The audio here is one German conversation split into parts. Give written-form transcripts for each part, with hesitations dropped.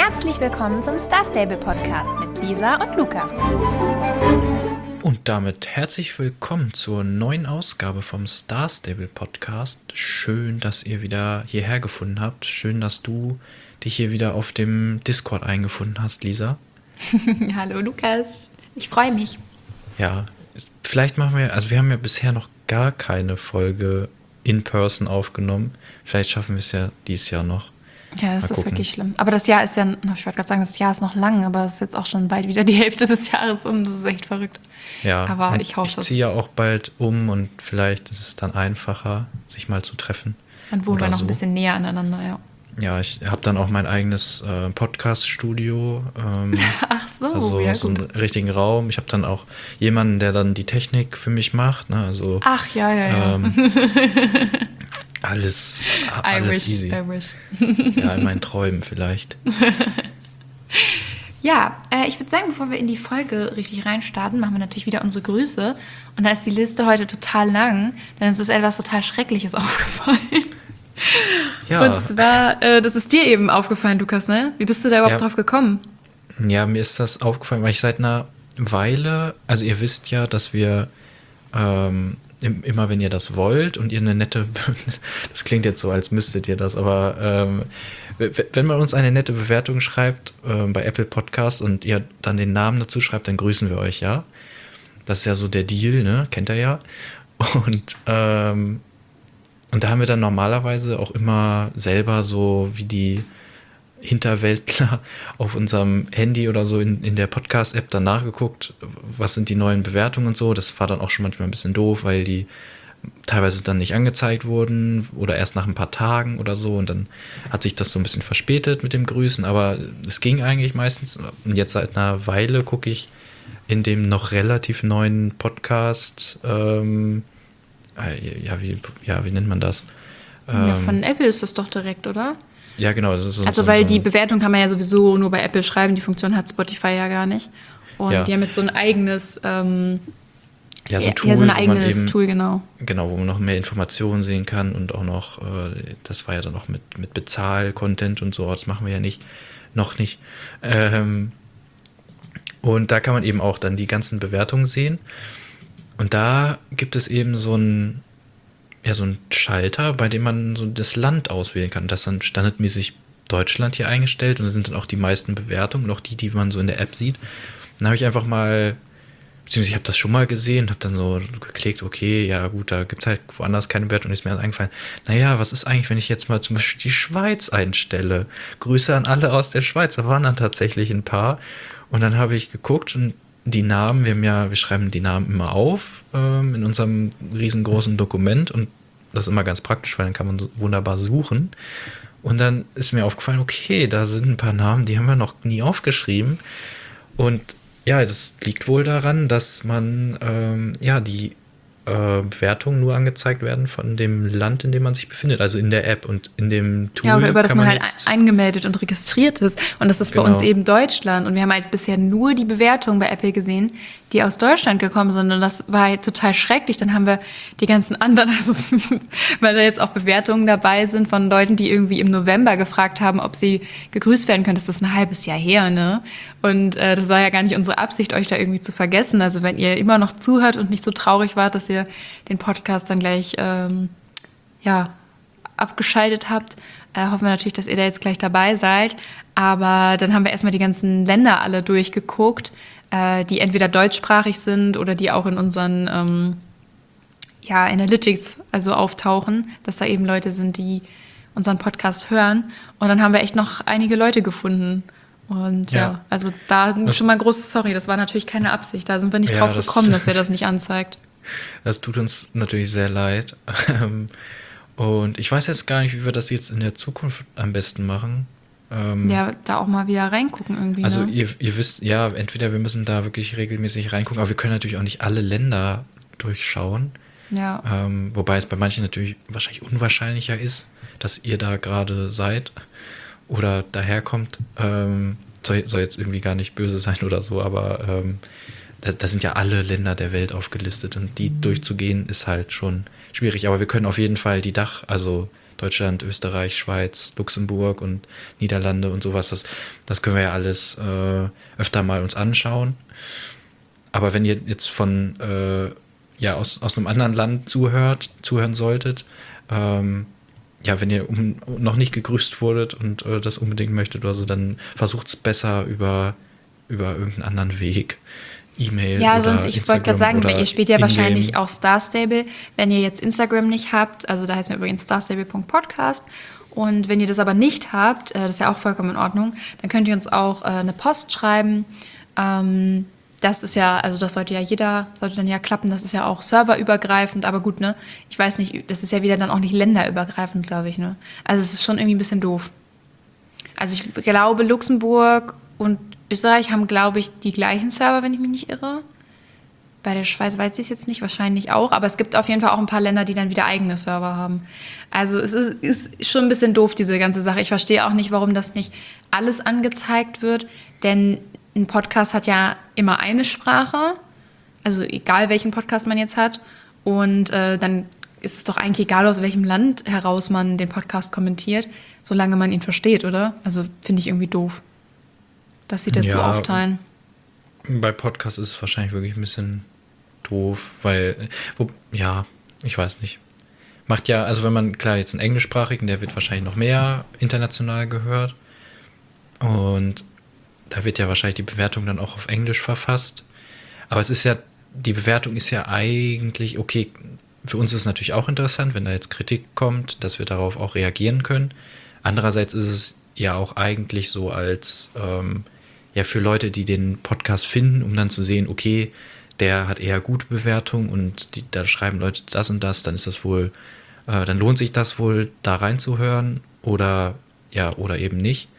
Herzlich willkommen zum Star Stable Podcast mit Lisa und Lukas. Und damit herzlich willkommen zur neuen Ausgabe vom Star Stable Podcast. Schön, dass ihr wieder hierher gefunden habt. Schön, dass du dich hier wieder auf dem Discord eingefunden hast, Lisa. Hallo Lukas, ich freue mich. Ja, vielleicht machen wir, also wir haben ja bisher noch gar keine Folge in person aufgenommen. Vielleicht schaffen wir es ja dieses Jahr noch. Ja, das ist wirklich schlimm. Aber das Jahr ist ja, ich wollte gerade sagen, das Jahr ist noch lang, aber es ist jetzt auch schon bald wieder die Hälfte des Jahres um. Das ist echt verrückt. Ja, aber ich hoffe es. Ich ziehe ja auch bald um und vielleicht ist es dann einfacher, sich mal zu treffen. Dann wohnen wir noch ein bisschen näher aneinander, ja. Ja, ich habe dann auch mein eigenes Podcast-Studio. Ach so, also ja so gut. einen richtigen Raum. Ich habe dann auch jemanden, der dann die Technik für mich macht. Ne? Also, ach, ja. Alles easy. I wish. Ja, in meinen Träumen vielleicht. Ja, ich würde sagen, bevor wir in die Folge richtig reinstarten, machen wir natürlich wieder unsere Grüße. Und da ist die Liste heute total lang, denn es ist etwas total Schreckliches aufgefallen. Ja. Und zwar, das ist dir eben aufgefallen, Lukas, ne? Wie bist du da überhaupt drauf gekommen? Ja, mir ist das aufgefallen, weil ich seit einer Weile, also ihr wisst ja, dass wir immer, wenn ihr das wollt und ihr eine nette, das klingt jetzt so, als müsstet ihr das, aber wenn man uns eine nette Bewertung schreibt bei Apple Podcast und ihr dann den Namen dazu schreibt, dann grüßen wir euch, ja. Das ist ja so der Deal, ne? Kennt ihr ja. Und da haben wir dann normalerweise auch immer selber so wie die Hinterwäldler auf unserem Handy oder so in der Podcast-App dann nachgeguckt, was sind die neuen Bewertungen und so. Das war dann auch schon manchmal ein bisschen doof, weil die teilweise dann nicht angezeigt wurden oder erst nach ein paar Tagen oder so. Und dann hat sich das so ein bisschen verspätet mit dem Grüßen, aber es ging eigentlich meistens. Und jetzt seit einer Weile gucke ich in dem noch relativ neuen Podcast, wie nennt man das? Ja, von Apple ist das doch direkt, oder? Ja, genau. Das ist weil die Bewertung kann man ja sowieso nur bei Apple schreiben. Die Funktion hat Spotify ja gar nicht. Und die haben jetzt so ein eigenes so ein Tool, so ein eigenes Tool, genau. Genau, wo man noch mehr Informationen sehen kann und auch noch, das war ja dann auch mit Bezahl-Content und so, das machen wir ja noch nicht. Und da kann man eben auch dann die ganzen Bewertungen sehen. Und da gibt es eben so ein Schalter, bei dem man so das Land auswählen kann. Das ist dann standardmäßig Deutschland hier eingestellt und da sind dann auch die meisten Bewertungen, auch die man so in der App sieht. Dann habe ich einfach mal, beziehungsweise ich habe das schon mal gesehen und habe dann so geklickt, okay, ja gut, da gibt es halt woanders keine Bewertung und ist mir dann eingefallen, naja, was ist eigentlich, wenn ich jetzt mal zum Beispiel die Schweiz einstelle? Grüße an alle aus der Schweiz, da waren dann tatsächlich ein paar. Und dann habe ich geguckt und die Namen, wir schreiben die Namen immer auf in unserem riesengroßen Dokument und das ist immer ganz praktisch, weil dann kann man so wunderbar suchen. Und dann ist mir aufgefallen, okay, da sind ein paar Namen, die haben wir noch nie aufgeschrieben. Und ja, das liegt wohl daran, dass man die Bewertungen nur angezeigt werden von dem Land, in dem man sich befindet, also in der App und in dem Tool. Ja, oder über das man halt eingemeldet und registriert ist. Und das ist bei uns eben Deutschland. Und wir haben halt bisher nur die Bewertungen bei Apple gesehen, die aus Deutschland gekommen sind. Und das war halt total schrecklich. Dann haben wir die ganzen anderen, also weil da jetzt auch Bewertungen dabei sind von Leuten, die irgendwie im November gefragt haben, ob sie gegrüßt werden können. Das ist ein halbes Jahr her, ne? Und das war ja gar nicht unsere Absicht, euch da irgendwie zu vergessen. Also wenn ihr immer noch zuhört und nicht so traurig wart, dass ihr den Podcast dann gleich abgeschaltet habt, hoffen wir natürlich, dass ihr da jetzt gleich dabei seid. Aber dann haben wir erstmal die ganzen Länder alle durchgeguckt, die entweder deutschsprachig sind oder die auch in unseren Analytics also auftauchen, dass da eben Leute sind, die unseren Podcast hören. Und dann haben wir echt noch einige Leute gefunden. Und also da schon mal ein großes Sorry, das war natürlich keine Absicht. Da sind wir nicht drauf gekommen, dass er das nicht anzeigt. Das tut uns natürlich sehr leid. Und ich weiß jetzt gar nicht, wie wir das jetzt in der Zukunft am besten machen. Da auch mal wieder reingucken irgendwie. Also ne? ihr wisst, ja, entweder wir müssen da wirklich regelmäßig reingucken, aber wir können natürlich auch nicht alle Länder durchschauen. Ja. Wobei es bei manchen natürlich wahrscheinlich unwahrscheinlicher ist, dass ihr da gerade seid oder daherkommt. Soll jetzt irgendwie gar nicht böse sein oder so, aber da sind ja alle Länder der Welt aufgelistet und die durchzugehen ist halt schon schwierig. Aber wir können auf jeden Fall Deutschland, Österreich, Schweiz, Luxemburg und Niederlande und sowas. Das können wir ja alles öfter mal uns anschauen. Aber wenn ihr jetzt von aus einem anderen Land zuhören solltet, wenn ihr noch nicht gegrüßt wurdet und das unbedingt möchtet oder so, dann versucht es besser über irgendeinen anderen Weg. E-Mail ja, oder sonst, ich wollte gerade sagen, ihr spielt ja wahrscheinlich auch Star Stable. Wenn ihr jetzt Instagram nicht habt, also da heißt mir übrigens starstable.podcast. Und wenn ihr das aber nicht habt, das ist ja auch vollkommen in Ordnung, dann könnt ihr uns auch eine Post schreiben. Das ist ja, also das sollte dann ja klappen, das ist ja auch serverübergreifend, aber gut, ne? Ich weiß nicht, das ist ja wieder dann auch nicht länderübergreifend, glaube ich, ne? Also es ist schon irgendwie ein bisschen doof. Also ich glaube, Luxemburg und Österreich haben, glaube ich, die gleichen Server, wenn ich mich nicht irre. Bei der Schweiz weiß ich es jetzt nicht, wahrscheinlich auch, aber es gibt auf jeden Fall auch ein paar Länder, die dann wieder eigene Server haben. Also es ist schon ein bisschen doof, diese ganze Sache. Ich verstehe auch nicht, warum das nicht alles angezeigt wird, denn ein Podcast hat ja immer eine Sprache, also egal welchen Podcast man jetzt hat. Und dann ist es doch eigentlich egal, aus welchem Land heraus man den Podcast kommentiert, solange man ihn versteht, oder? Also finde ich irgendwie doof, dass sie das so aufteilen. Bei Podcasts ist es wahrscheinlich wirklich ein bisschen doof, weil, ich weiß nicht. Macht ja, also wenn man, klar, jetzt einen englischsprachigen, der wird wahrscheinlich noch mehr international gehört. Und da wird ja wahrscheinlich die Bewertung dann auch auf Englisch verfasst. Aber die Bewertung ist ja eigentlich, okay, für uns ist es natürlich auch interessant, wenn da jetzt Kritik kommt, dass wir darauf auch reagieren können. Andererseits ist es ja auch eigentlich so als, für Leute, die den Podcast finden, um dann zu sehen, okay, der hat eher gute Bewertung und da schreiben Leute das und das, dann ist das wohl, dann lohnt sich das wohl, da reinzuhören oder eben nicht.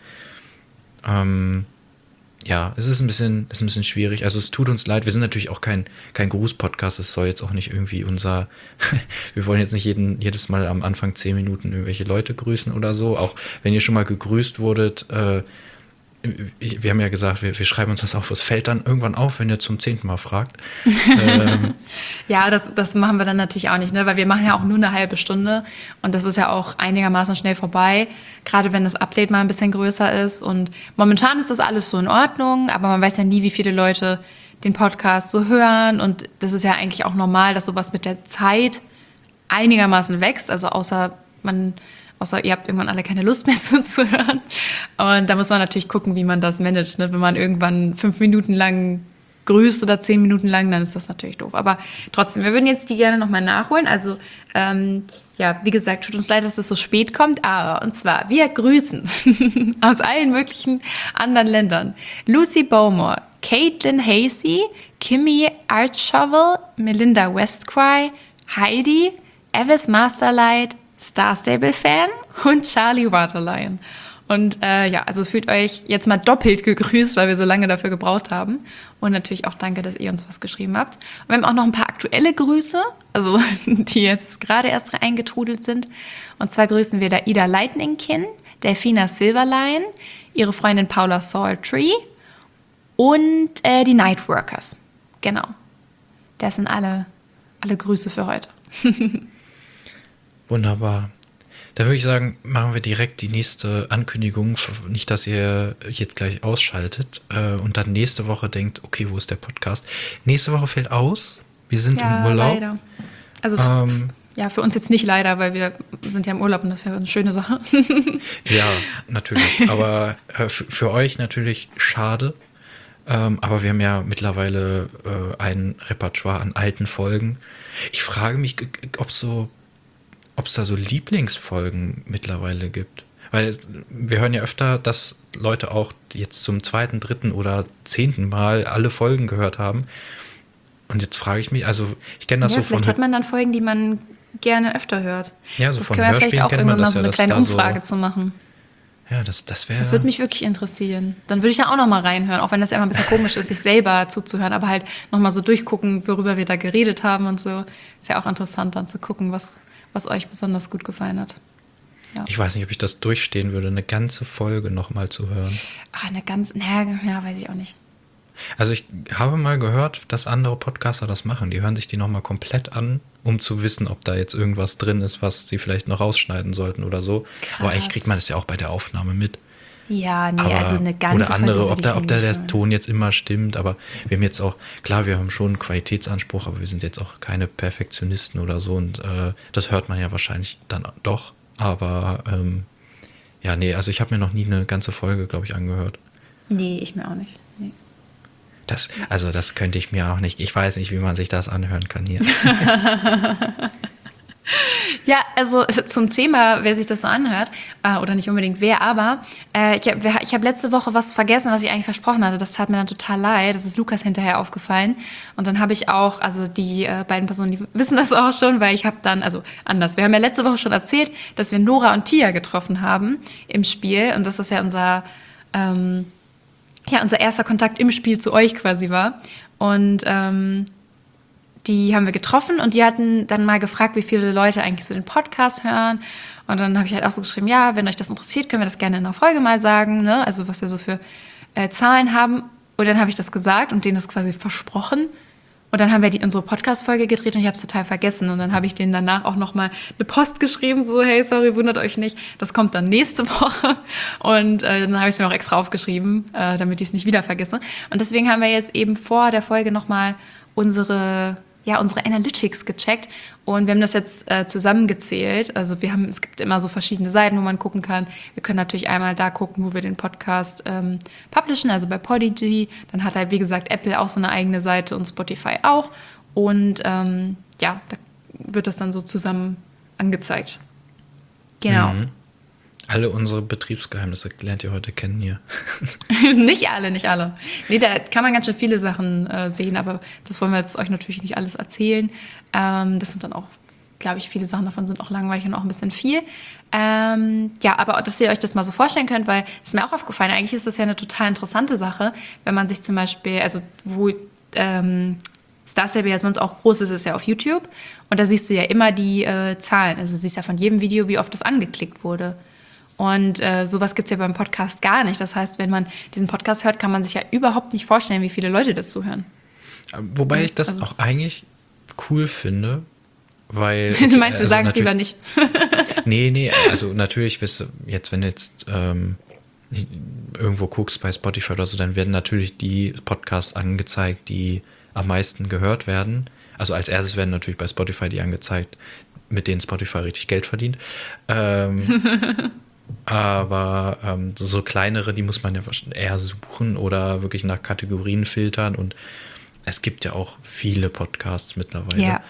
Es ist ein bisschen schwierig. Also es tut uns leid. Wir sind natürlich auch kein Gruß-Podcast. Es soll jetzt auch nicht irgendwie wir wollen jetzt nicht jedes Mal am Anfang 10 Minuten irgendwelche Leute grüßen oder so. Auch wenn ihr schon mal gegrüßt wurdet, wir haben ja gesagt, wir schreiben uns das auf. Es fällt dann irgendwann auf, wenn ihr zum 10. Mal fragt. Ja, das machen wir dann natürlich auch nicht, ne? Weil wir machen ja auch nur eine halbe Stunde und das ist ja auch einigermaßen schnell vorbei, gerade wenn das Update mal ein bisschen größer ist. Und momentan ist das alles so in Ordnung, aber man weiß ja nie, wie viele Leute den Podcast so hören und das ist ja eigentlich auch normal, dass sowas mit der Zeit einigermaßen wächst, also außer ihr habt irgendwann alle keine Lust mehr zuzuhören. Und da muss man natürlich gucken, wie man das managt. Ne? Wenn man irgendwann 5 Minuten lang grüßt oder 10 Minuten lang, dann ist das natürlich doof. Aber trotzdem, wir würden jetzt die gerne nochmal nachholen. Also, wie gesagt, tut uns leid, dass das so spät kommt. Aber, und zwar, wir grüßen aus allen möglichen anderen Ländern. Lucy Bowmore, Caitlin Hasey, Kimmy Artshovel, Melinda Westcry, Heidi, Evis Masterlight, Star Stable Fan und Charlie Waterlion. Und also fühlt euch jetzt mal doppelt gegrüßt, weil wir so lange dafür gebraucht haben. Und natürlich auch danke, dass ihr uns was geschrieben habt. Und wir haben auch noch ein paar aktuelle Grüße, also die jetzt gerade erst eingetrudelt sind. Und zwar grüßen wir da Ida Lightningkin, Delfina Silverline, ihre Freundin Paula Saltree und die Nightworkers. Genau. Das sind alle Grüße für heute. Wunderbar. Dann würde ich sagen, machen wir direkt die nächste Ankündigung. Nicht, dass ihr jetzt gleich ausschaltet und dann nächste Woche denkt, okay, wo ist der Podcast? Nächste Woche fällt aus. Wir sind im Urlaub. Leider. Also für uns jetzt nicht leider, weil wir sind ja im Urlaub und das ist ja eine schöne Sache. Ja, natürlich. Aber für euch natürlich schade. Aber wir haben ja mittlerweile ein Repertoire an alten Folgen. Ich frage mich, ob es da so Lieblingsfolgen mittlerweile gibt. Weil wir hören ja öfter, dass Leute auch jetzt zum 2., 3. oder 10. Mal alle Folgen gehört haben. Und jetzt frage ich mich, also ich kenne das so von... Vielleicht hat man dann Folgen, die man gerne öfter hört. Ja, so das von können wir vielleicht auch irgendwann mal so eine kleine Umfrage zu machen. Ja, das wäre... Das würde mich wirklich interessieren. Dann würde ich da auch noch mal reinhören, auch wenn das ja immer ein bisschen komisch ist, sich selber zuzuhören, aber halt noch mal so durchgucken, worüber wir da geredet haben und so. Ist ja auch interessant dann zu gucken, was euch besonders gut gefallen hat. Ja. Ich weiß nicht, ob ich das durchstehen würde, eine ganze Folge noch mal zu hören. Weiß ich auch nicht. Also ich habe mal gehört, dass andere Podcaster das machen. Die hören sich die nochmal komplett an, um zu wissen, ob da jetzt irgendwas drin ist, was sie vielleicht noch rausschneiden sollten oder so. Krass. Aber eigentlich kriegt man das ja auch bei der Aufnahme mit. Ja, nee, Aber, also eine ganze oder andere, Folge ob würde ich der mir nicht Ton jetzt immer stimmt. Aber wir haben jetzt auch, klar, wir haben schon einen Qualitätsanspruch, aber wir sind jetzt auch keine Perfektionisten oder so. Und das hört man ja wahrscheinlich dann doch. Aber ja, nee, also ich habe mir noch nie eine ganze Folge, glaube ich, angehört. Nee, ich mir auch nicht. Nee. Das könnte ich mir auch nicht. Ich weiß nicht, wie man sich das anhören kann hier. Ja, also zum Thema, wer sich das so anhört, oder nicht unbedingt wer, aber ich hab letzte Woche was vergessen, was ich eigentlich versprochen hatte. Das tat mir dann total leid. Das ist Lukas hinterher aufgefallen. Und dann habe ich auch, also die beiden Personen, die wissen das auch schon, weil ich habe dann, also anders. Wir haben ja letzte Woche schon erzählt, dass wir Nora und Tia getroffen haben im Spiel. Und dass das ja unser erster Kontakt im Spiel zu euch quasi war. Und die haben wir getroffen und die hatten dann mal gefragt, wie viele Leute eigentlich so den Podcast hören. Und dann habe ich halt auch so geschrieben, ja, wenn euch das interessiert, können wir das gerne in einer Folge mal sagen, ne? Also was wir so für Zahlen haben. Und dann habe ich das gesagt und denen das quasi versprochen. Und dann haben wir unsere Podcast-Folge gedreht und ich habe es total vergessen. Und dann habe ich denen danach auch nochmal eine Post geschrieben, so, hey, sorry, wundert euch nicht, das kommt dann nächste Woche. Und dann habe ich es mir auch extra aufgeschrieben, damit ich es nicht wieder vergesse. Und deswegen haben wir jetzt eben vor der Folge nochmal unsere Analytics gecheckt und wir haben das jetzt zusammengezählt. Also es gibt immer so verschiedene Seiten, wo man gucken kann. Wir können natürlich einmal da gucken, wo wir den Podcast publishen, also bei Podigy. Dann hat halt, wie gesagt, Apple auch so eine eigene Seite und Spotify auch. Und da wird das dann so zusammen angezeigt. Genau. Mhm. Alle unsere Betriebsgeheimnisse lernt ihr heute kennen hier. Nicht alle. Nee, da kann man ganz schön viele Sachen sehen, aber das wollen wir jetzt euch natürlich nicht alles erzählen. Das sind dann auch, glaube ich, viele Sachen davon sind auch langweilig und auch ein bisschen viel. Aber dass ihr euch das mal so vorstellen könnt, weil es ist mir auch aufgefallen, eigentlich ist das ja eine total interessante Sache, wenn man sich zum Beispiel, also wo Star Stable ja sonst auch groß ist ja auf YouTube und da siehst du ja immer die Zahlen. Also du siehst ja von jedem Video, wie oft das angeklickt wurde. Und sowas gibt es ja beim Podcast gar nicht. Das heißt, wenn man diesen Podcast hört, kann man sich ja überhaupt nicht vorstellen, wie viele Leute dazu hören. Wobei ich das auch eigentlich cool finde, weil... Du meinst, wir sagen es lieber nicht? Nee, also natürlich, wenn du jetzt irgendwo guckst bei Spotify oder so, dann werden natürlich die Podcasts angezeigt, die am meisten gehört werden. Also als erstes werden natürlich bei Spotify die angezeigt, mit denen Spotify richtig Geld verdient. Aber so kleinere, die muss man ja eher suchen oder wirklich nach Kategorien filtern. Und es gibt ja auch viele Podcasts mittlerweile. Ja.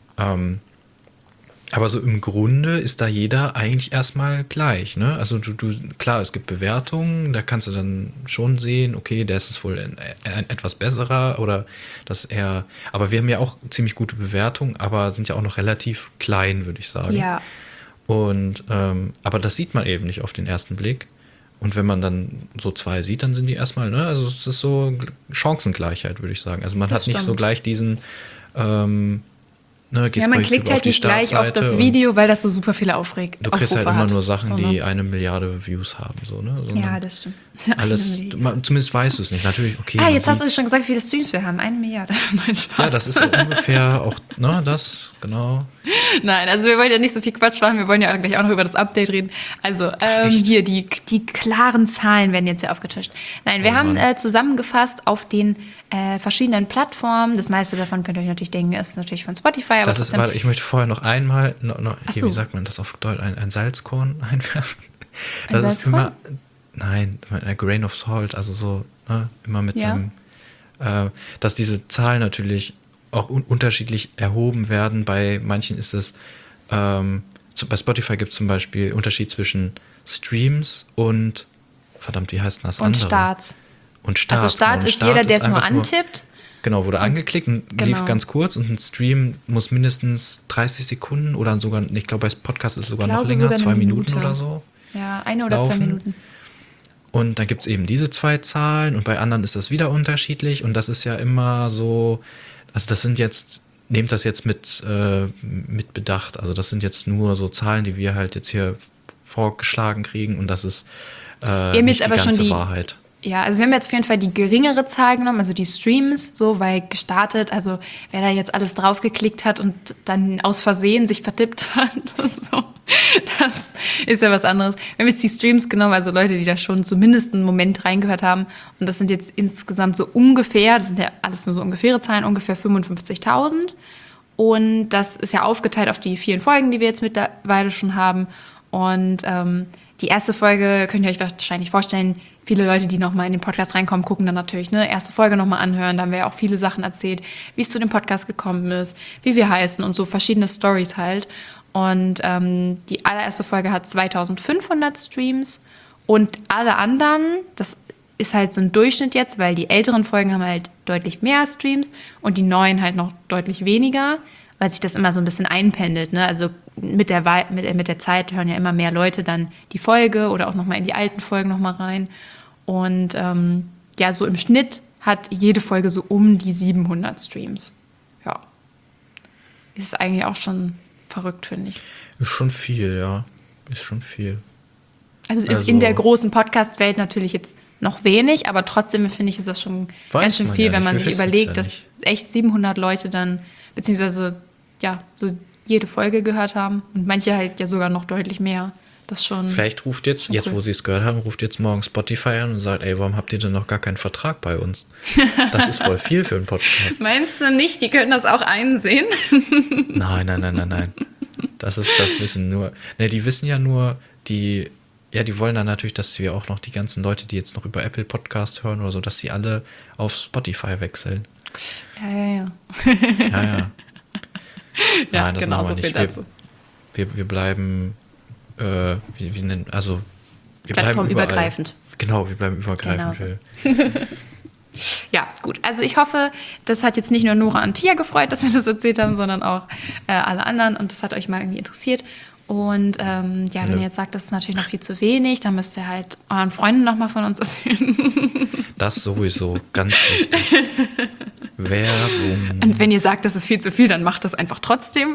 Aber so im Grunde ist da jeder eigentlich erstmal gleich, ne? Also klar, es gibt Bewertungen, da kannst du dann schon sehen, okay, der ist es wohl ein etwas besserer oder das eher. Aber wir haben ja auch ziemlich gute Bewertungen, aber sind ja auch noch relativ klein, würde ich sagen. Ja. Und aber das sieht man eben nicht auf den ersten Blick. Und wenn man dann so zwei sieht, dann sind die erstmal, ne? Also es ist so Chancengleichheit, würde ich sagen. Also man hat nicht so gleich diesen man klickt halt nicht gleich auf das Video, weil das so super viele Aufrufe Du kriegst halt immer nur Sachen, die 1 Milliarde Views haben. So, ne? Ja, das stimmt. Alles, zumindest weißt du es nicht. Natürlich, okay. Jetzt hast du schon gesagt, wie viele Streams wir haben. 1 Milliarde. Mein Spaß. Ja, das ist so ungefähr auch, ne, das, genau. Nein, also wir wollen ja nicht so viel Quatsch machen. Wir wollen ja gleich auch noch über das Update reden. Also hier, die klaren Zahlen werden jetzt ja aufgetischt. Nein, wir haben zusammengefasst auf den verschiedenen Plattformen. Das meiste davon könnt ihr euch natürlich denken, ist natürlich von Spotify. Aber warte, ich möchte vorher noch einmal, wie sagt man das auf Deutsch, ein Salzkorn einwerfen? Das ist immer, nein, ein Grain of Salt, also so, ne, immer mit einem, dass diese Zahlen natürlich auch unterschiedlich erhoben werden. Bei manchen ist es, bei Spotify gibt es zum Beispiel Unterschied zwischen Streams und, verdammt, wie heißt denn das andere? Und Starts. Und Starts. Also Start ist jeder, der es nur antippt. Genau, wurde angeklickt und lief ganz kurz und ein Stream muss mindestens 30 Sekunden oder sogar, ich glaube, bei Podcast ist es sogar noch länger, 2 Minuten oder so. Ja, 1 oder 2 Minuten. Und dann gibt es eben diese 2 Zahlen und bei anderen ist das wieder unterschiedlich und das ist ja immer so, also das sind jetzt, nehmt das jetzt mit Bedacht, also das sind jetzt nur so Zahlen, die wir halt jetzt hier vorgeschlagen kriegen und das ist nicht die ganze Wahrheit. Ja, also wir haben jetzt auf jeden Fall die geringere Zahl genommen, also die Streams, so, weil gestartet, also wer da jetzt alles draufgeklickt hat und dann aus Versehen sich vertippt hat, so, das ist ja was anderes. Wir haben jetzt die Streams genommen, also Leute, die da schon zumindest einen Moment reingehört haben, und das sind jetzt insgesamt so ungefähr, das sind ja alles nur so ungefähre Zahlen, ungefähr 55.000, und das ist ja aufgeteilt auf die 4 Folgen, die wir jetzt mittlerweile schon haben, und die erste Folge könnt ihr euch wahrscheinlich vorstellen, viele Leute, die nochmal in den Podcast reinkommen, gucken dann natürlich, erste Folge nochmal anhören. Da haben wir ja auch viele Sachen erzählt, wie es zu dem Podcast gekommen ist, wie wir heißen und so verschiedene Storys halt. Und die allererste Folge hat 2500 Streams und alle anderen, das ist halt so ein Durchschnitt jetzt, weil die älteren Folgen haben halt deutlich mehr Streams und die neuen halt noch deutlich weniger, weil sich das immer so ein bisschen einpendelt, ne? Also mit der Zeit hören ja immer mehr Leute dann die Folge oder auch nochmal in die alten Folgen nochmal rein. Und ja, so im Schnitt hat jede Folge so um die 700 Streams. Ja. Ist eigentlich auch schon verrückt, finde ich. Ist schon viel, ja. Ist schon viel. Also ist in der großen Podcast-Welt natürlich jetzt noch wenig, aber trotzdem finde ich, ist das schon ganz schön viel, wenn man sich überlegt, dass echt 700 Leute dann, beziehungsweise ja, so jede Folge gehört haben und manche halt ja sogar noch deutlich mehr. Das schon. Vielleicht ruft jetzt, wo sie es gehört haben, ruft jetzt morgen Spotify an und sagt, ey, warum habt ihr denn noch gar keinen Vertrag bei uns? Das ist voll viel für einen Podcast. Meinst du nicht, die können das auch einsehen? Nein. Das wissen nur. Ne, die wissen ja nur, die wollen dann natürlich, dass wir auch noch die ganzen Leute, die jetzt noch über Apple Podcast hören oder so, dass sie alle auf Spotify wechseln. Ja. Ja, Nein, genau so viel dazu. Wir bleiben, wir plattformübergreifend. Genau, wir bleiben übergreifend. Genau so. Ja, gut. Also ich hoffe, das hat jetzt nicht nur Nora und Tia gefreut, dass wir das erzählt haben, sondern auch alle anderen, und das hat euch mal irgendwie interessiert. Und wenn ihr jetzt sagt, das ist natürlich noch viel zu wenig, dann müsst ihr halt euren Freunden nochmal von uns erzählen. Das sowieso, ganz wichtig. Werbung. Und wenn ihr sagt, das ist viel zu viel, dann macht das einfach trotzdem.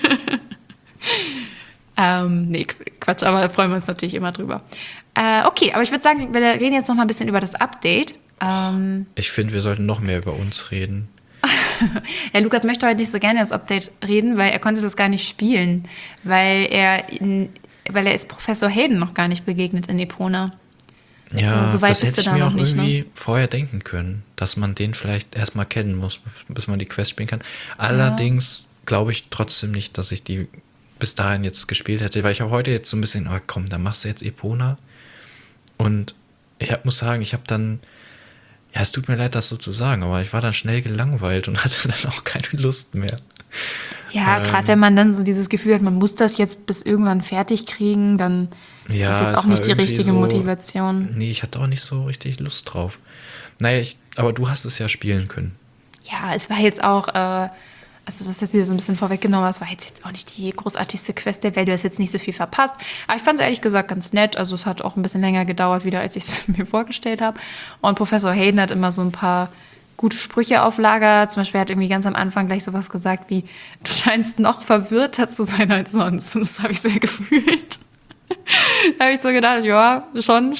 Nee, Quatsch, aber da freuen wir uns natürlich immer drüber. Okay, aber ich würde sagen, wir reden jetzt noch mal ein bisschen über das Update. Ich finde, wir sollten noch mehr über uns reden. Ja, Lukas möchte heute nicht so gerne das Update reden, weil er konnte das gar nicht spielen, weil er ist Professor Hayden noch gar nicht begegnet in Epona. Ja, so weit das hätte ich da mir auch noch nicht, irgendwie vorher denken können, dass man den vielleicht erstmal kennen muss, bis man die Quest spielen kann. Allerdings glaube ich trotzdem nicht, dass ich die bis dahin jetzt gespielt hätte, weil ich habe heute jetzt so ein bisschen, komm, dann machst du jetzt Epona. Und muss sagen, ich habe dann, ja, es tut mir leid, das so zu sagen, aber ich war dann schnell gelangweilt und hatte dann auch keine Lust mehr. Ja, gerade wenn man dann so dieses Gefühl hat, man muss das jetzt bis irgendwann fertig kriegen, dann ist das jetzt auch nicht die richtige Motivation. Nee, ich hatte auch nicht so richtig Lust drauf. Naja, aber du hast es ja spielen können. Ja, es war jetzt auch, also das ist jetzt wieder so ein bisschen vorweggenommen, es war jetzt auch nicht die großartigste Quest der Welt, du hast jetzt nicht so viel verpasst. Aber ich fand es ehrlich gesagt ganz nett, also es hat auch ein bisschen länger gedauert wieder, als ich es mir vorgestellt habe. Und Professor Hayden hat immer so ein paar gute Sprüche auf Lager. Zum Beispiel hat irgendwie ganz am Anfang gleich sowas gesagt wie, du scheinst noch verwirrter zu sein als sonst. Und das habe ich sehr gefühlt. Da habe ich so gedacht, ja, schon.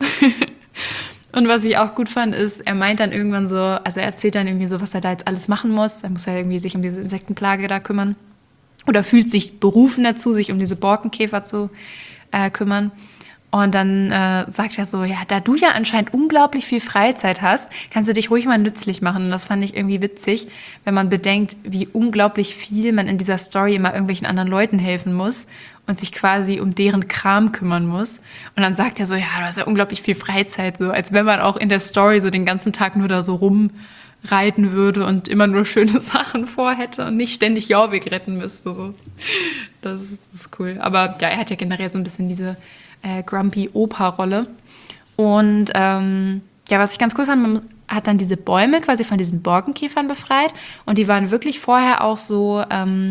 Und was ich auch gut fand, ist, er meint dann irgendwann so, also er erzählt dann irgendwie so, was er da jetzt alles machen muss. Er muss ja irgendwie sich um diese Insektenplage da kümmern. Oder fühlt sich berufen dazu, sich um diese Borkenkäfer zu kümmern. Und dann sagt er so, ja, da du ja anscheinend unglaublich viel Freizeit hast, kannst du dich ruhig mal nützlich machen. Und das fand ich irgendwie witzig, wenn man bedenkt, wie unglaublich viel man in dieser Story immer irgendwelchen anderen Leuten helfen muss und sich quasi um deren Kram kümmern muss. Und dann sagt er so, ja, du hast ja unglaublich viel Freizeit, so als wenn man auch in der Story so den ganzen Tag nur da so rumreiten würde und immer nur schöne Sachen vorhätte und nicht ständig Jorvik retten müsste. So. Das ist cool. Aber ja, er hat ja generell so ein bisschen diese Grumpy-Opa-Rolle. Und was ich ganz cool fand, man hat dann diese Bäume quasi von diesen Borkenkäfern befreit. Und die waren wirklich vorher auch so,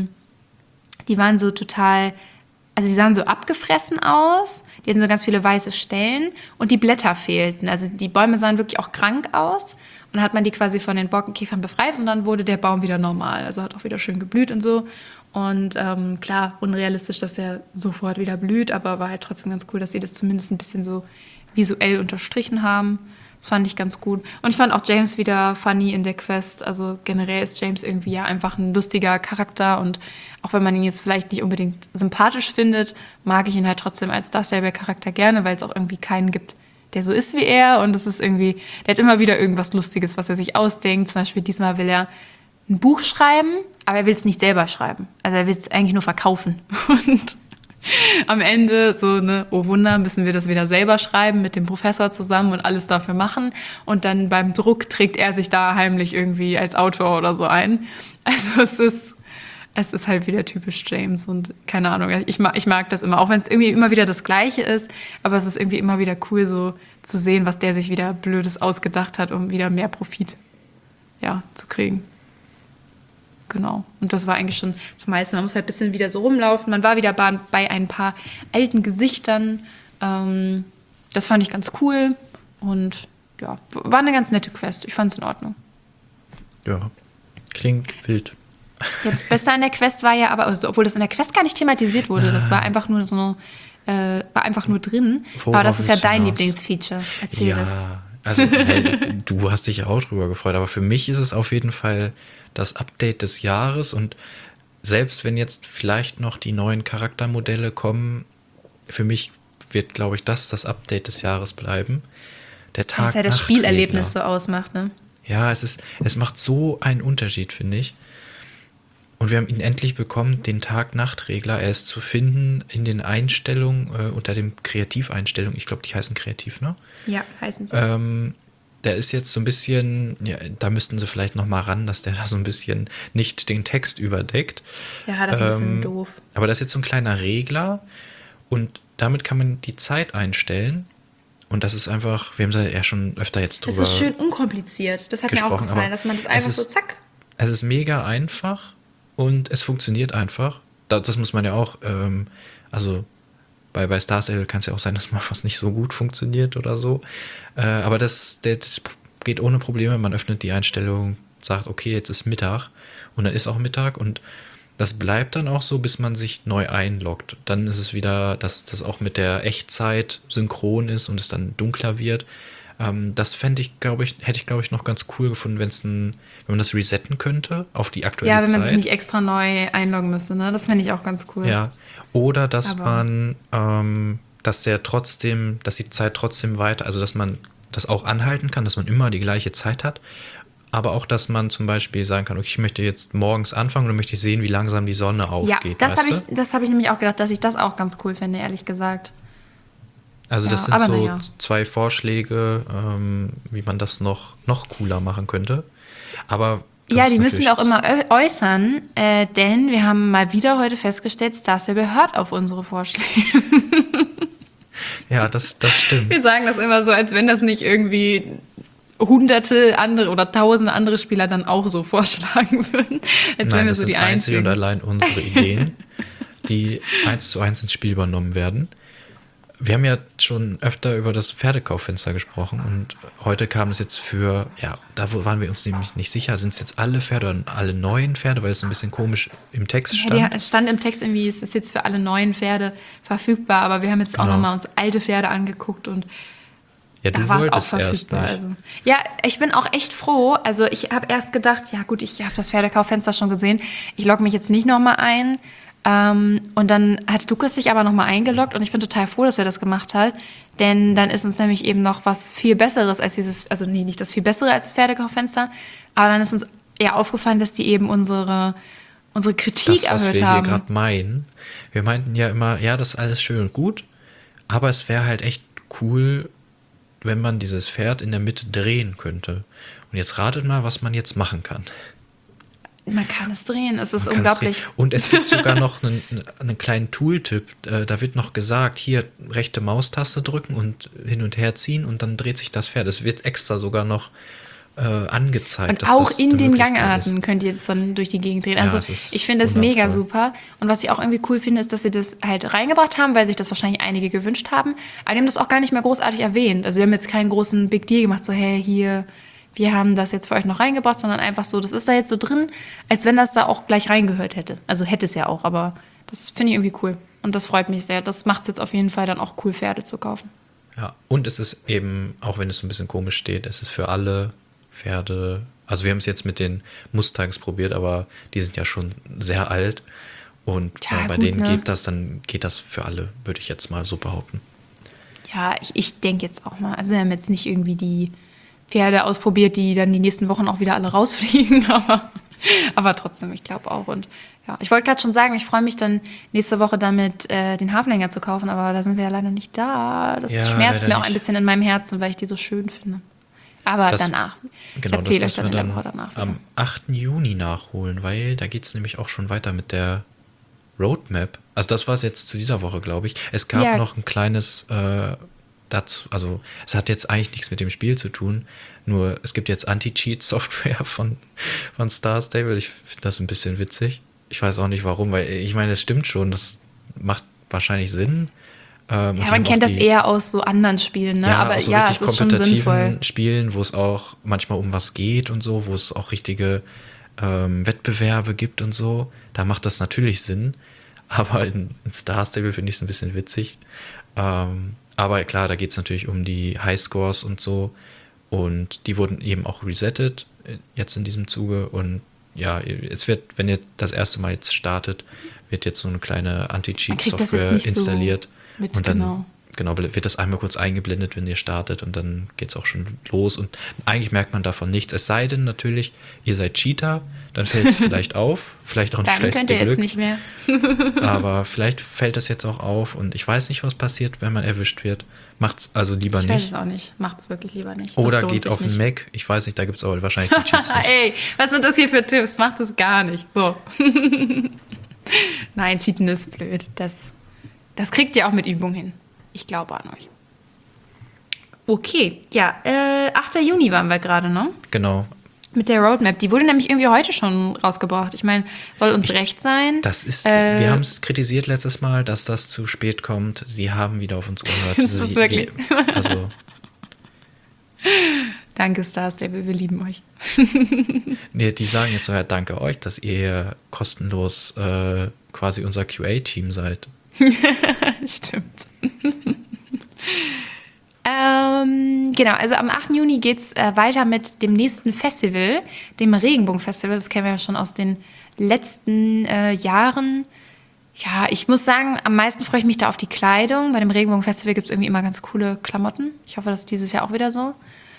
die waren so total, also die sahen so abgefressen aus. Die hatten so ganz viele weiße Stellen und die Blätter fehlten. Also die Bäume sahen wirklich auch krank aus. Und dann hat man die quasi von den Borkenkäfern befreit und dann wurde der Baum wieder normal. Also hat auch wieder schön geblüht und so. Und klar, unrealistisch, dass der sofort wieder blüht, aber war halt trotzdem ganz cool, dass sie das zumindest ein bisschen so visuell unterstrichen haben. Das fand ich ganz gut. Und ich fand auch James wieder funny in der Quest. Also generell ist James irgendwie ja einfach ein lustiger Charakter. Und auch wenn man ihn jetzt vielleicht nicht unbedingt sympathisch findet, mag ich ihn halt trotzdem als dasselbe Charakter gerne, weil es auch irgendwie keinen gibt, der so ist wie er. Und es ist irgendwie, der hat immer wieder irgendwas Lustiges, was er sich ausdenkt. Zum Beispiel diesmal will er ein Buch schreiben, aber er will es nicht selber schreiben. Also er will es eigentlich nur verkaufen. Und am Ende so, ne, oh Wunder, müssen wir das wieder selber schreiben mit dem Professor zusammen und alles dafür machen. Und dann beim Druck trägt er sich da heimlich irgendwie als Autor oder so ein. Also es ist halt wieder typisch James und keine Ahnung, ich mag das immer, auch wenn es irgendwie immer wieder das Gleiche ist, aber es ist irgendwie immer wieder cool so zu sehen, was der sich wieder Blödes ausgedacht hat, um wieder mehr Profit zu kriegen. Genau. Und das war eigentlich schon das meiste. Man muss halt ein bisschen wieder so rumlaufen. Man war wieder bei ein paar alten Gesichtern. Das fand ich ganz cool. Und ja, war eine ganz nette Quest. Ich fand es in Ordnung. Ja, klingt wild. Das Beste an der Quest war ja aber, also, obwohl das in der Quest gar nicht thematisiert wurde, das war einfach nur so, war einfach nur drin. Worauf aber das ist ja willst du dein hinaus? Lieblingsfeature. Erzähl das. Also hey, du hast dich ja auch drüber gefreut, aber für mich ist es auf jeden Fall das Update des Jahres und selbst wenn jetzt vielleicht noch die neuen Charaktermodelle kommen, für mich wird, glaube ich, das Update des Jahres bleiben. Der Tag. Das ist ja das Spielerlebnis so ausmacht, ne? Ja, es macht so einen Unterschied, finde ich. Und wir haben ihn endlich bekommen, den Tag-Nacht-Regler. Er ist zu finden in den Einstellungen, unter den Kreativeinstellungen. Ich glaube, die heißen Kreativ, ne? Ja, heißen sie. Der ist jetzt so ein bisschen, ja, da müssten sie vielleicht noch mal ran, dass der da so ein bisschen nicht den Text überdeckt. Ja, das ist ein bisschen doof. Aber das ist jetzt so ein kleiner Regler und damit kann man die Zeit einstellen. Und das ist einfach, wir haben da ja schon öfter jetzt drüber Das ist schön unkompliziert. Das hat mir auch gesprochen, aber gefallen, dass man das einfach so zack. Es ist mega einfach und es funktioniert einfach. Das muss man ja auch, also bei Star Stable kann es ja auch sein, dass mal was nicht so gut funktioniert oder so. Aber das geht ohne Probleme. Man öffnet die Einstellung, sagt, okay, jetzt ist Mittag und dann ist auch Mittag und das bleibt dann auch so, bis man sich neu einloggt. Dann ist es wieder, dass das auch mit der Echtzeit synchron ist und es dann dunkler wird. Das hätte ich, glaube ich, noch ganz cool gefunden, wenn man das resetten könnte auf die aktuelle Zeit. Ja, wenn man sich nicht extra neu einloggen müsste, ne? Das fände ich auch ganz cool. Ja, oder dass dass die Zeit trotzdem weiter, also dass man das auch anhalten kann, dass man immer die gleiche Zeit hat, aber auch, dass man zum Beispiel sagen kann, okay, ich möchte jetzt morgens anfangen und möchte sehen, wie langsam die Sonne aufgeht. Ja, das habe ich nämlich auch gedacht, dass ich das auch ganz cool finde, ehrlich gesagt. Also das sind so 2 Vorschläge, wie man das noch cooler machen könnte. Aber ja, die müssen wir auch immer äußern, denn wir haben mal wieder heute festgestellt, Star Stable hört auf unsere Vorschläge. Ja, das stimmt. Wir sagen das immer so, als wenn das nicht irgendwie hunderte andere oder tausende andere Spieler dann auch so vorschlagen würden. Als Nein, wenn wir das so die sind einzig und Einzigen. allein unsere Ideen, die 1:1 ins Spiel übernommen werden. Wir haben ja schon öfter über das Pferdekauffenster gesprochen und heute kam es jetzt da waren wir uns nämlich nicht sicher, sind es jetzt alle Pferde oder alle neuen Pferde, weil es so ein bisschen komisch im Text stand. Ja, es stand im Text irgendwie, es ist jetzt für alle neuen Pferde verfügbar, aber wir haben jetzt auch nochmal uns alte Pferde angeguckt und ja, da war es auch verfügbar. Also. Ja, ich bin auch echt froh. Also ich habe erst gedacht, ja gut, ich habe das Pferdekauffenster schon gesehen, ich logge mich jetzt nicht nochmal ein. Und dann hat Lukas sich aber nochmal eingeloggt und ich bin total froh, dass er das gemacht hat, denn dann ist uns nämlich eben noch was viel Besseres als nicht das viel Bessere als das Pferdekauffenster, aber dann ist uns eher aufgefallen, dass die eben unsere Kritik erhöht haben. Was wir hier gerade meinen, wir meinten ja immer, ja, das ist alles schön und gut, aber es wäre halt echt cool, wenn man dieses Pferd in der Mitte drehen könnte. Und jetzt ratet mal, was man jetzt machen kann. Man kann es drehen, es ist unglaublich. Und es gibt sogar noch einen kleinen Tooltip, da wird noch gesagt, hier rechte Maustaste drücken und hin und her ziehen und dann dreht sich das Pferd. Es wird extra sogar noch angezeigt. Und dass auch das in den Möglichkeit Gangarten ist. könnt ihr jetzt dann durch die Gegend drehen. Also Ja, ich finde es mega super. Und was ich auch irgendwie cool finde, ist, dass sie das halt reingebracht haben, weil sich das wahrscheinlich einige gewünscht haben. Aber die haben das auch gar nicht mehr großartig erwähnt. Also sie haben jetzt keinen großen Big Deal gemacht, so hey, hier, wir haben das jetzt für euch noch reingebracht, sondern einfach so, das ist da jetzt so drin, als wenn das da auch gleich reingehört hätte. Also hätte es ja auch, aber das finde ich irgendwie cool. Und das freut mich sehr. Das macht es jetzt auf jeden Fall dann auch cool, Pferde zu kaufen. Ja, und es ist eben, auch wenn es so ein bisschen komisch steht, es ist für alle Pferde, also wir haben es jetzt mit den Mustangs probiert, aber die sind ja schon sehr alt und Tja, bei gut, denen ne? geht das für alle, würde ich jetzt mal so behaupten. Ja, ich denke jetzt auch mal, also wir haben jetzt nicht irgendwie die Pferde ausprobiert, die dann die nächsten Wochen auch wieder alle rausfliegen, aber trotzdem, ich glaube auch. Und ja, ich wollte gerade schon sagen, ich freue mich dann nächste Woche damit, den Haflinger zu kaufen, aber da sind wir ja leider nicht da. Das Ja, schmerzt leider mir auch nicht. ein bisschen in meinem Herzen, weil ich die so schön finde. Aber Das, danach. Ich genau, das erzähle euch müssen dann wir in der Woche dann danach wieder. am 8. Juni nachholen, weil da geht es nämlich auch schon weiter mit der Roadmap. Also das war es jetzt zu dieser Woche, glaube ich. Es gab Ja. noch ein kleines dazu, also es hat jetzt eigentlich nichts mit dem Spiel zu tun, nur es gibt jetzt Anti-Cheat-Software von Star Stable. Ich finde das ein bisschen witzig. Ich weiß auch nicht warum, weil ich meine, es stimmt schon, das macht wahrscheinlich Sinn. Und die Ja, haben man auch kennt das die- eher aus so anderen Spielen, ne? ja, Aber aus so ja, richtig es ist schon sinnvoll. kompetitiven Spielen, wo es auch manchmal um was geht und so, wo es auch richtige Wettbewerbe gibt und so. Da macht das natürlich Sinn. Aber in Star Stable finde ich es ein bisschen witzig. Aber klar, da geht es natürlich um die Highscores und so. Und die wurden eben auch resettet jetzt in diesem Zuge. Und ja, es wird, wenn ihr das erste Mal jetzt startet, wird jetzt so eine kleine Man kriegt das jetzt Anti-Cheat-Software nicht so installiert. mit, Und dann genau. genau, wird das einmal kurz eingeblendet, wenn ihr startet und dann geht es auch schon los. Und eigentlich merkt man davon nichts. Es sei denn natürlich, ihr seid Cheater, dann fällt es vielleicht auf. Vielleicht auch ein Dann könnt schlechtes ihr jetzt Glück. nicht mehr. Aber vielleicht fällt das jetzt auch auf und ich weiß nicht, was passiert, wenn man erwischt wird. Macht's also lieber Ich weiß nicht. es auch nicht. Macht's wirklich lieber nicht. Das Oder lohnt geht sich auf den nicht. Mac. Ich weiß nicht, da gibt es aber wahrscheinlich die Cheats nicht. Ey, was sind das hier für Tipps? Macht es gar nicht. So. Nein, Cheaten ist blöd. Das kriegt ihr auch mit Übung hin. Ich glaube an euch. Okay, ja, 8. Juni waren wir gerade, ne? Genau. Mit der Roadmap. Die wurde nämlich irgendwie heute schon rausgebracht. Ich meine, soll uns recht sein. Das ist, wir haben es kritisiert letztes Mal, dass das zu spät kommt. Sie haben wieder auf uns gehört. Das ist wirklich- Also, Danke, Star Stable, wir lieben euch. nee, die sagen jetzt so, ja, danke euch, dass ihr hier kostenlos quasi unser QA-Team seid. Stimmt. Genau, also am 8. Juni geht es weiter mit dem nächsten Festival, dem Regenbogen-Festival. Das kennen wir ja schon aus den letzten Jahren. Ja, ich muss sagen, am meisten freue ich mich da auf die Kleidung. Bei dem Regenbogen-Festival gibt es irgendwie immer ganz coole Klamotten. Ich hoffe, das ist dieses Jahr auch wieder so.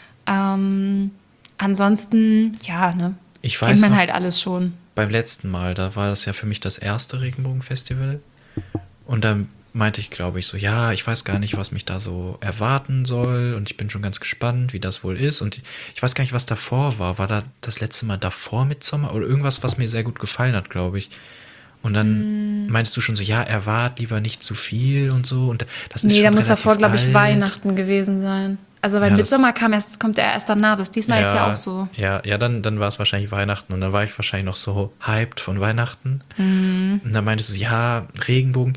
Ansonsten, ja, ne? Ich Kennt weiß man noch, halt alles schon. beim letzten Mal, da war das ja für mich das erste Regenbogen-Festival. Und dann meinte ich, glaube ich, so, ja, ich weiß gar nicht, was mich da so erwarten soll. Und ich bin schon ganz gespannt, wie das wohl ist. Und ich weiß gar nicht, was davor war. War da das letzte Mal davor mit Sommer oder irgendwas, was mir sehr gut gefallen hat, glaube ich. Und dann meinst du schon so, ja, erwart lieber nicht zu viel und so. Und das ist Nee, schon da muss relativ davor, glaube ich, alt. Weihnachten gewesen sein. Also, weil Ja, Midsommar kommt er erst danach. Das ist diesmal jetzt ja Ja, auch so. ja, dann war es wahrscheinlich Weihnachten und dann war ich wahrscheinlich noch so hyped von Weihnachten. Mhm. Und dann meintest du, ja, Regenbogen,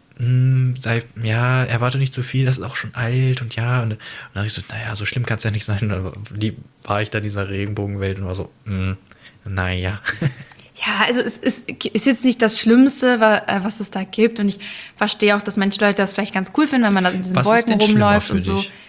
erwarte nicht zu viel, das ist auch schon alt und ja. Und dann dachte ich so, naja, so schlimm kann es ja nicht sein. Und dann war ich da in dieser Regenbogenwelt und war so, naja. Ja, also es ist jetzt nicht das Schlimmste, was es da gibt. Und ich verstehe auch, dass manche Leute das vielleicht ganz cool finden, wenn man da in diesen Was ist Wolken denn schlimmer rumläuft für und so. dich?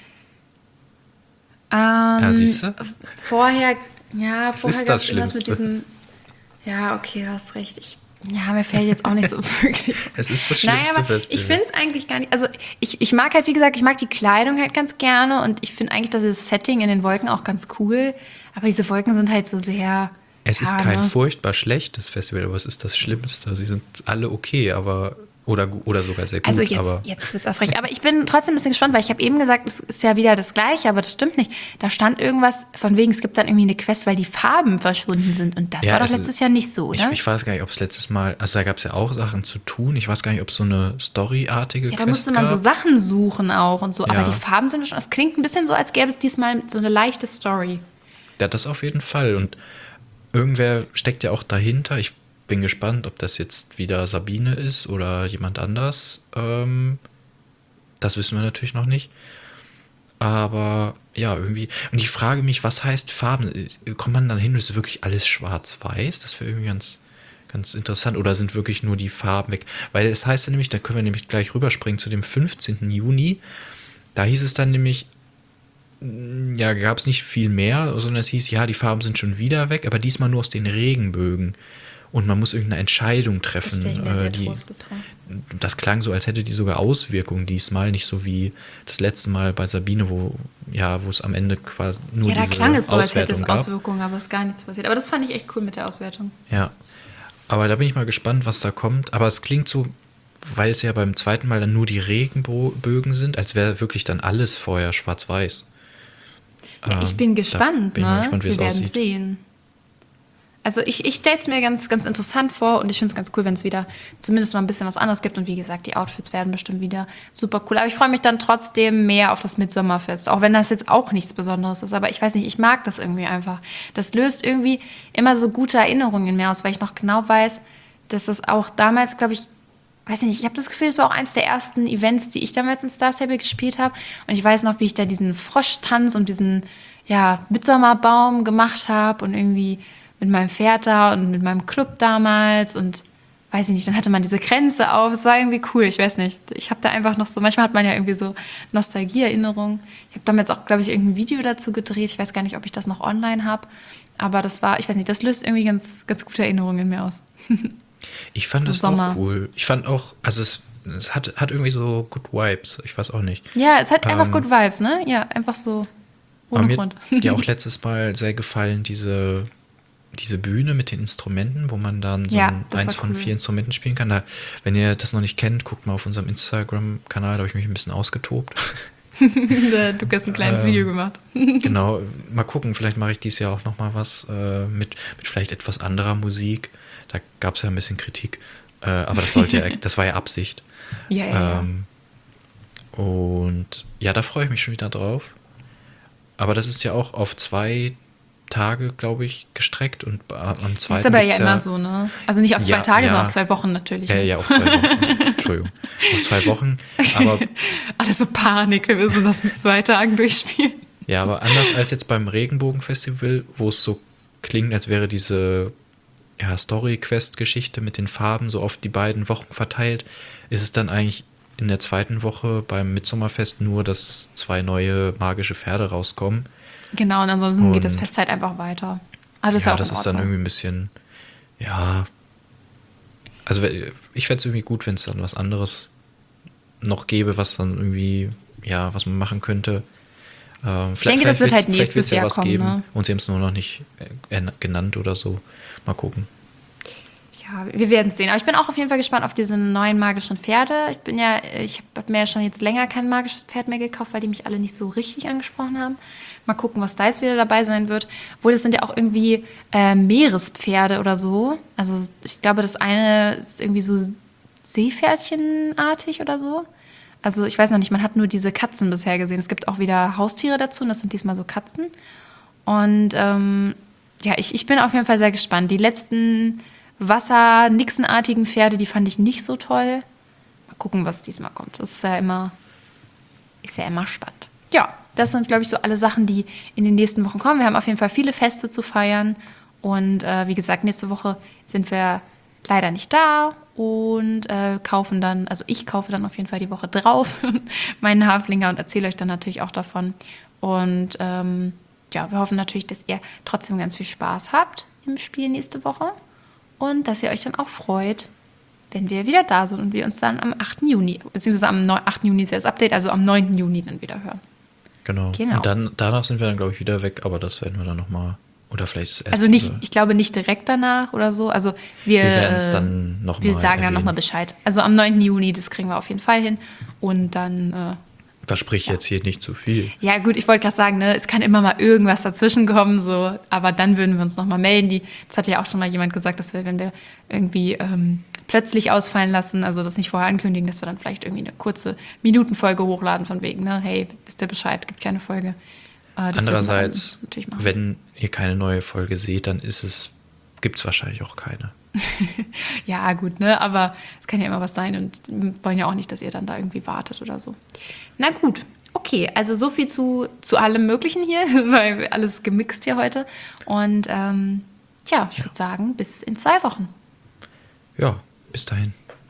Ja, siehst du? Vorher ist gab's das irgendwas Schlimmste? mit diesem. Ja, okay, du hast recht. Mir fällt jetzt auch nicht so wirklich. Es ist das Naja, schlimmste aber Festival. ich finde es eigentlich gar nicht. Also ich mag halt, wie gesagt, ich mag die Kleidung halt ganz gerne und ich finde eigentlich das Setting in den Wolken auch ganz cool. Aber diese Wolken sind halt so sehr. Es ist ja, kein ne? furchtbar schlechtes Festival, aber es ist das Schlimmste. Sie sind alle okay, aber oder sogar sehr gut. Also aber jetzt wird es auch frech. Aber ich bin trotzdem ein bisschen gespannt, weil ich habe eben gesagt, es ist ja wieder das Gleiche, aber das stimmt nicht. Da stand irgendwas von wegen, es gibt dann irgendwie eine Quest, weil die Farben verschwunden sind. Und das Ja, war doch es letztes ist- Jahr nicht so, oder? Ich weiß gar nicht, ob es letztes Mal, also da gab es ja auch Sachen zu tun. Ich weiß gar nicht, ob es so eine Story-artige Ja, da Quest musste man so gab. Sachen suchen auch und so. Ja. Aber die Farben sind schon, es klingt ein bisschen so, als gäbe es diesmal so eine leichte Story. Ja, das auf jeden Fall. Und irgendwer steckt ja auch dahinter. Ich bin gespannt, ob das jetzt wieder Sabine ist oder jemand anders. Das wissen wir natürlich noch nicht. Aber ja, irgendwie. Und ich frage mich, was heißt Farben? Kommt man dann hin, ist wirklich alles schwarz-weiß? Das wäre irgendwie ganz interessant. Oder sind wirklich nur die Farben weg? Weil es heißt ja nämlich, da können wir nämlich gleich rüberspringen zu dem 15. Juni. Da hieß es dann nämlich, ja, gab es nicht viel mehr, sondern es hieß, ja, die Farben sind schon wieder weg, aber diesmal nur aus den Regenbögen. Und man muss irgendeine Entscheidung treffen. Das stelle ich mir sehr trostlos vor. Das klang so, als hätte die sogar Auswirkungen diesmal, nicht so wie das letzte Mal bei Sabine, wo es am Ende quasi nur Ja, da diese klang es so, als hätte Auswertung es gab. Auswirkungen, aber es ist gar nichts passiert. Aber das fand ich echt cool mit der Auswertung. Ja, aber da bin ich mal gespannt, was da kommt. Aber es klingt so, weil es ja beim zweiten Mal dann nur die Regenbögen sind, als wäre wirklich dann alles vorher schwarz-weiß. Ja, ich bin gespannt, bin ich mal ne? gespannt, wie Wir es werden aussieht. sehen. Also ich stelle es mir ganz, ganz interessant vor und ich finde es ganz cool, wenn es wieder zumindest mal ein bisschen was anderes gibt. Und wie gesagt, die Outfits werden bestimmt wieder super cool. Aber ich freue mich dann trotzdem mehr auf das Mitsommerfest, auch wenn das jetzt auch nichts Besonderes ist. Aber ich weiß nicht, ich mag das irgendwie einfach. Das löst irgendwie immer so gute Erinnerungen in mir aus, weil ich noch genau weiß, dass das auch damals, glaube ich, weiß nicht, ich habe das Gefühl, es war auch eins der ersten Events, die ich damals in Star Stable gespielt habe. Und ich weiß noch, wie ich da diesen Froschtanz und diesen Mitsommerbaum gemacht habe und irgendwie mit meinem Pferd da und mit meinem Club damals und weiß ich nicht, dann hatte man diese Kränze auf. Es war irgendwie cool, ich weiß nicht. Ich habe da einfach noch so, manchmal hat man ja irgendwie so Nostalgieerinnerungen. Ich habe damals auch, glaube ich, irgendein Video dazu gedreht. Ich weiß gar nicht, ob ich das noch online habe. Aber das war, ich weiß nicht, das löst irgendwie ganz, ganz gute Erinnerungen in mir aus. Ich fand So das Sommer. auch cool. Ich fand auch, also es hat irgendwie so good Vibes. Ich weiß auch nicht. Ja, es hat einfach Good Vibes, ne? Ja, einfach so Aber ohne mir Grund. hat ja auch letztes Mal sehr gefallen, diese Bühne mit den Instrumenten, wo man dann so Ja, das eins war von cool. 4 Instrumenten spielen kann. Da, wenn ihr das noch nicht kennt, guckt mal auf unserem Instagram-Kanal, da habe ich mich ein bisschen ausgetobt. Du hast ein kleines Video gemacht. Genau, mal gucken, vielleicht mache ich dieses Jahr auch noch mal was mit vielleicht etwas anderer Musik. Da gab es ja ein bisschen Kritik, aber das war ja Absicht. Ja. Und ja, da freue ich mich schon wieder drauf. Aber das ist ja auch auf 2 Tage, glaube ich, gestreckt und am zweiten Ist aber ja gibt's immer so, ne? Also nicht auf 2 Ja, Tage, ja. sondern auf 2 Wochen natürlich. Ja, ne? ja, auf 2 Wochen. Entschuldigung. Auf 2 Wochen. Aber Alle so Panik, wir müssen das in 2 Tagen durchspielen. ja, aber anders als jetzt beim Regenbogenfestival, wo es so klingt, als wäre diese Story-Quest-Geschichte mit den Farben so auf die beiden Wochen verteilt, ist es dann eigentlich in der zweiten Woche beim Mitsommerfest nur, dass 2 neue magische Pferde rauskommen. Genau, und ansonsten geht das Und- Fest halt einfach weiter. Aber das ist Ja, auch das in ist dann Ordnung. irgendwie ein bisschen, ja, also ich fände es irgendwie gut, wenn es dann was anderes noch gäbe, was dann irgendwie, ja, was man machen könnte. Ich denke, das wird halt vielleicht nächstes wird's ja Jahr was kommen, geben. ne? Und sie haben es nur noch nicht genannt oder so. Mal gucken. Ja, wir werden es sehen. Aber ich bin auch auf jeden Fall gespannt auf diese neuen magischen Pferde. Ich habe mir ja schon jetzt länger kein magisches Pferd mehr gekauft, weil die mich alle nicht so richtig angesprochen haben. Mal gucken, was da jetzt wieder dabei sein wird. Obwohl, das sind ja auch irgendwie Meerespferde oder so. Also ich glaube, das eine ist irgendwie so Seepferdchenartig oder so. Also ich weiß noch nicht, man hat nur diese Katzen bisher gesehen. Es gibt auch wieder Haustiere dazu und das sind diesmal so Katzen. Und ich bin auf jeden Fall sehr gespannt. Die letzten Wasser-Nixenartigen Pferde, die fand ich nicht so toll. Mal gucken, was diesmal kommt. Das ist ja immer spannend. Ja, das sind, glaube ich, so alle Sachen, die in den nächsten Wochen kommen. Wir haben auf jeden Fall viele Feste zu feiern. Und wie gesagt, nächste Woche sind wir leider nicht da und kaufen dann, also ich kaufe dann auf jeden Fall die Woche drauf meinen Haflinger und erzähle euch dann natürlich auch davon. Und wir hoffen natürlich, dass ihr trotzdem ganz viel Spaß habt im Spiel nächste Woche und dass ihr euch dann auch freut, wenn wir wieder da sind und wir uns dann am 8. Juni, beziehungsweise am 8. Juni ist ja das Update, also am 9. Juni dann wieder hören. Genau. Und danach sind wir dann, glaube ich, wieder weg, aber das werden wir dann nochmal, oder vielleicht das erste. Also nicht, ich glaube nicht direkt danach oder so. Also wir werden es dann nochmal Wir sagen dann erwähnen. nochmal Bescheid. Also am 9. Juni, das kriegen wir auf jeden Fall hin. Und dann Versprich jetzt hier nicht zu viel. ja gut, ich wollte gerade sagen, ne, es kann immer mal irgendwas dazwischen kommen, so, aber dann würden wir uns nochmal melden. Das hatte ja auch schon mal jemand gesagt, dass wir, wenn wir irgendwie plötzlich ausfallen lassen, also das nicht vorher ankündigen, dass wir dann vielleicht irgendwie eine kurze Minutenfolge hochladen von wegen, ne, hey, wisst ihr Bescheid, gibt keine Folge. Das Andererseits, würden wir dann natürlich machen. wenn ihr keine neue Folge seht, dann gibt es wahrscheinlich auch keine. Ja, gut, ne? Aber es kann ja immer was sein und wir wollen ja auch nicht, dass ihr dann da irgendwie wartet oder so. Na gut, okay, also so viel zu allem Möglichen hier, weil alles gemixt hier heute. Und ich würde sagen, bis in 2 Wochen. Ja, bis dahin.